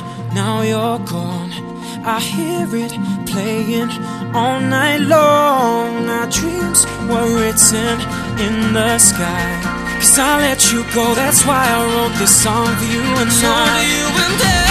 now you're gone. I hear it playing all night long. Our dreams were written in the sky. 'Cause I let you go, that's why I wrote this song for you and I.